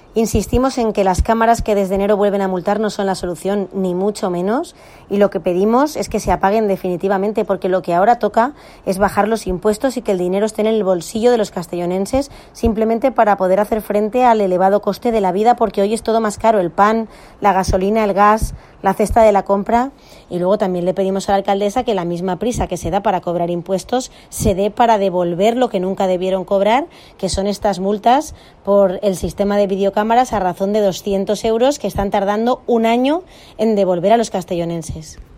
Insistimos en que las cámaras que desde enero vuelven a multar no son la solución, ni mucho menos, y lo que pedimos es que se apaguen definitivamente, porque lo que ahora toca es bajar los impuestos y que el dinero esté en el bolsillo de los castellonenses, simplemente para poder hacer frente al elevado coste de la vida, porque hoy es todo más caro: el pan, la gasolina, el gas, la cesta de la compra. Y luego también le pedimos a la alcaldesa que la misma prisa que se da para cobrar impuestos se dé para devolver lo que nunca debieron cobrar, que son estas multas por el sistema de videocámaras a razón de 200 euros que están tardando un año en devolver a los castellonenses.